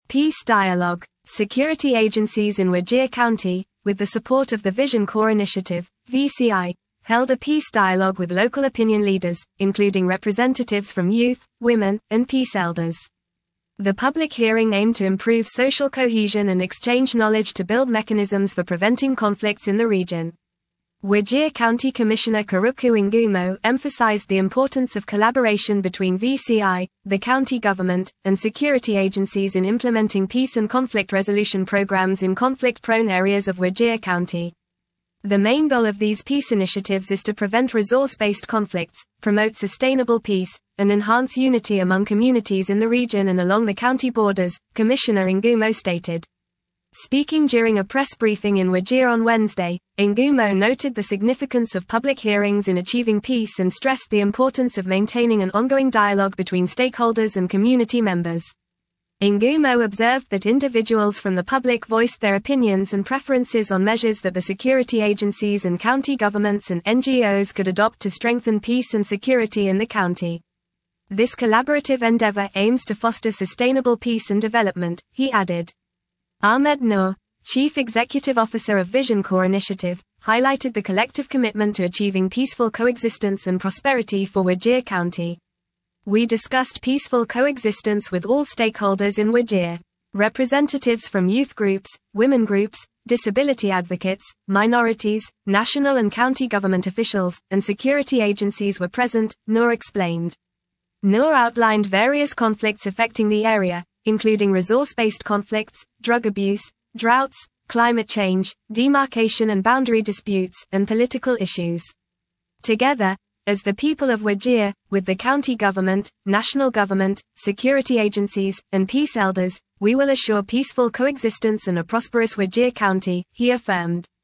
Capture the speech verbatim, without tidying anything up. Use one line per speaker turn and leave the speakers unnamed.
Peace Dialogue. Security agencies in Wajir County, with the support of the Vision Corps Initiative, V C I, held a peace dialogue with local opinion leaders, including representatives from youth, women, and peace elders. The public hearing aimed to improve social cohesion and exchange knowledge to build mechanisms for preventing conflicts in the region. Wajir County Commissioner Karuku Ngumo emphasized the importance of collaboration between V C I, the county government, and security agencies in implementing peace and conflict resolution programs in conflict-prone areas of Wajir County. The main goal of these peace initiatives is to prevent resource-based conflicts, promote sustainable peace, and enhance unity among communities in the region and along the county borders, Commissioner Ngumo stated. Speaking during a press briefing in Wajir on Wednesday, Ngumo noted the significance of public hearings in achieving peace and stressed the importance of maintaining an ongoing dialogue between stakeholders and community members. Ngumo observed that individuals from the public voiced their opinions and preferences on measures that the security agencies and county governments and N G Os could adopt to strengthen peace and security in the county. This collaborative endeavor aims to foster sustainable peace and development, he added. Ahmed Noor, Chief Executive Officer of Vision Corps Initiative, highlighted the collective commitment to achieving peaceful coexistence and prosperity for Wajir County. We discussed peaceful coexistence with all stakeholders in Wajir. Representatives from youth groups, women groups, disability advocates, minorities, national and county government officials, and security agencies were present, Noor explained. Noor outlined various conflicts affecting the area, including resource-based conflicts, drug abuse, droughts, climate change, demarcation and boundary disputes, and political issues. Together, as the people of Wajir, with the county government, national government, security agencies, and peace elders, we will assure peaceful coexistence and a prosperous Wajir County, he affirmed.